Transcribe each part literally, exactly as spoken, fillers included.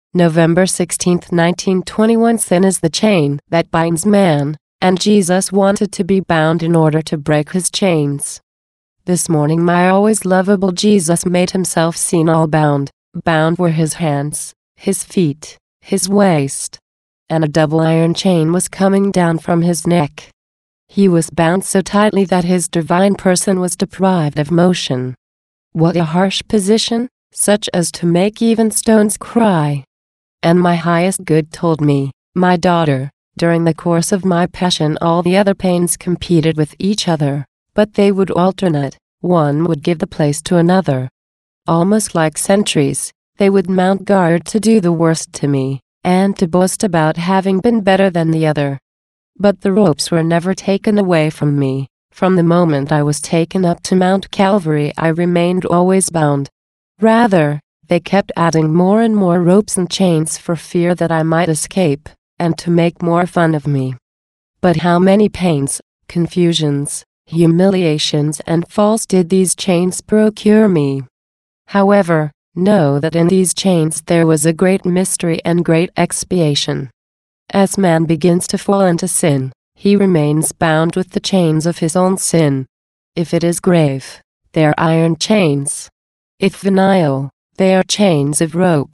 November sixteenth, nineteen twenty-one. Sin is the chain that binds man, and Jesus wanted to be bound in order to break his chains. This morning my always lovable Jesus made himself seen all bound. Bound were his hands, his feet, his waist, and a double iron chain was coming down from his neck. He was bound so tightly that his divine person was deprived of motion. What a harsh position, such as to make even stones cry. And my highest good told me, my daughter, during the course of my passion all the other pains competed with each other, but they would alternate, one would give the place to another. Almost like sentries, they would mount guard to do the worst to me, and to boast about having been better than the other. But the ropes were never taken away from me. From the moment I was taken up to Mount Calvary I remained always bound. Rather, they kept adding more and more ropes and chains for fear that I might escape, and to make more fun of me. But how many pains, confusions, humiliations and falls did these chains procure me? However, know that in these chains there was a great mystery and great expiation. As man begins to fall into sin, he remains bound with the chains of his own sin. If it is grave, they are iron chains. If venial, they are chains of rope.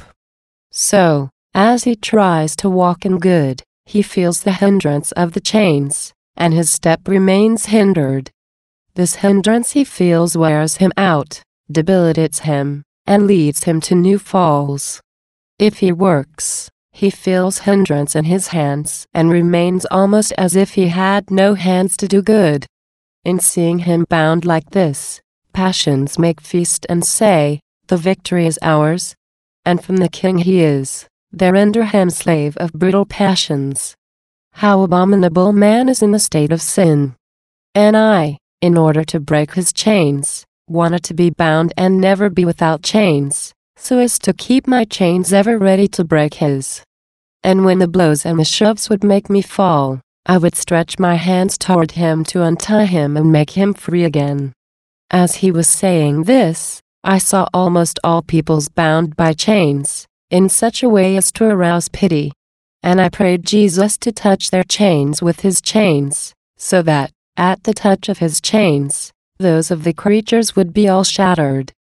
So, as he tries to walk in good, he feels the hindrance of the chains, and his step remains hindered. This hindrance he feels wears him out, debilitates him, and leads him to new falls. If he works, he feels hindrance in his hands and remains almost as if he had no hands to do good. In seeing him bound like this, passions make feast and say, the victory is ours. And from the king he is, they render him slave of brutal passions. How abominable man is in the state of sin. And I, in order to break his chains, wanted to be bound and never be without chains, so as to keep my chains ever ready to break his. And when the blows and the shoves would make me fall, I would stretch my hands toward him to untie him and make him free again. As he was saying this, I saw almost all peoples bound by chains, in such a way as to arouse pity. And I prayed Jesus to touch their chains with his chains, so that, at the touch of his chains, those of the creatures would be all shattered.